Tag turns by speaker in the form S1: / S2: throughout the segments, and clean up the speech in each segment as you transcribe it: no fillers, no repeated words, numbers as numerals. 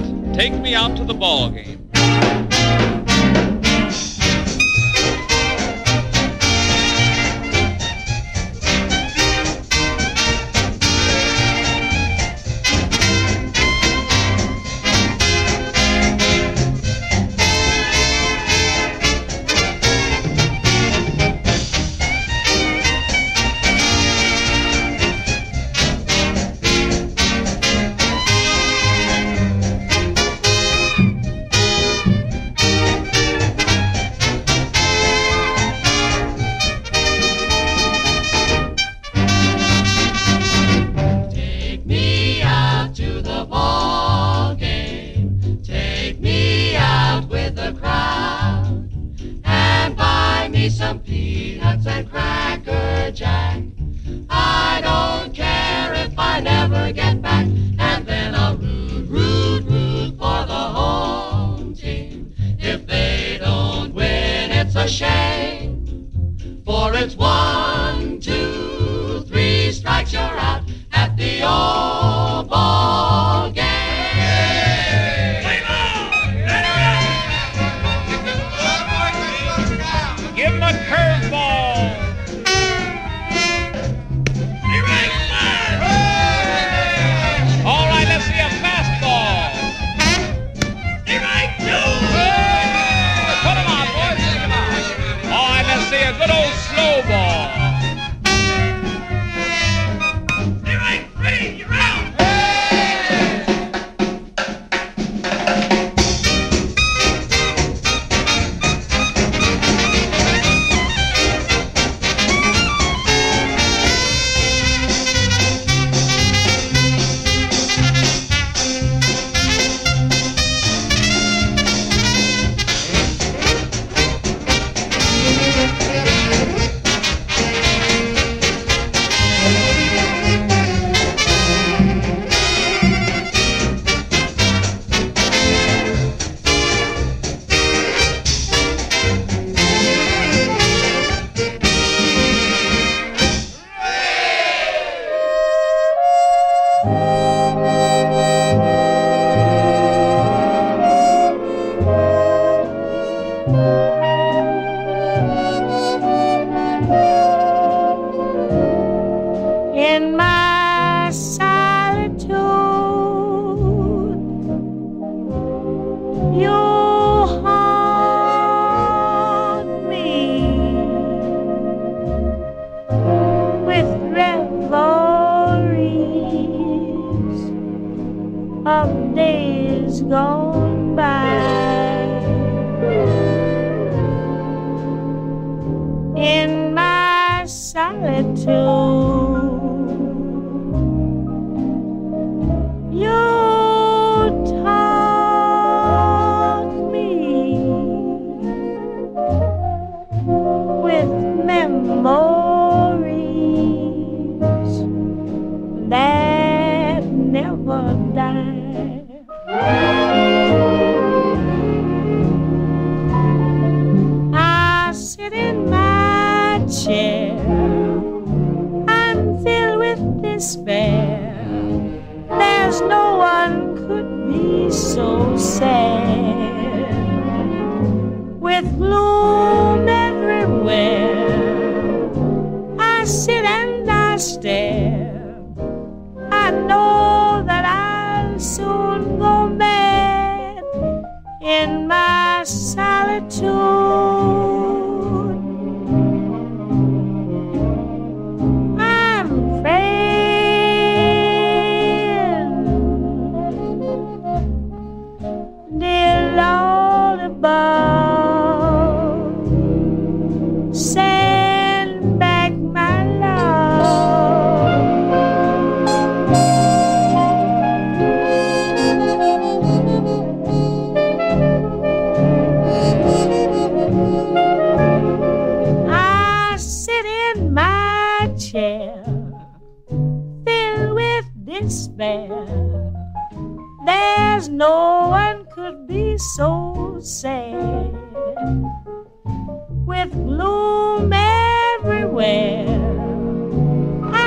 S1: Take Me Out to the Ball Game.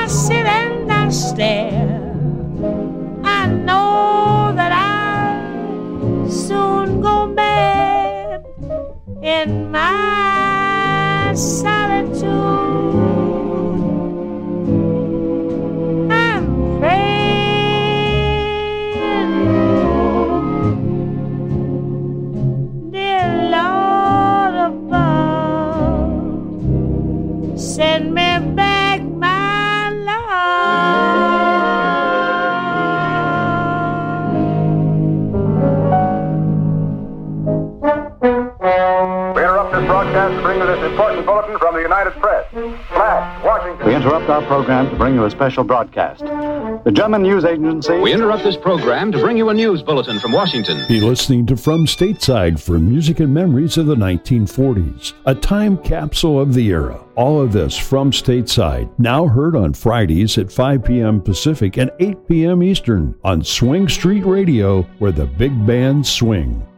S2: I know that I I'm gone mad in my solitude. I'm praying, dear Lord above, send me back my love.
S3: We interrupt this broadcast to bring you this important bulletin from the United Press. Flash, Washington.
S4: We interrupt our program to bring you a special broadcast. The German news agency...
S5: We interrupt this program to bring you a news bulletin from Washington.
S6: Be listening to From Stateside for music and memories of the 1940s, a time capsule of the era. All of this from Stateside, now heard on Fridays at 5 p.m. Pacific and 8 p.m. Eastern on Swing Street Radio, where the big bands swing.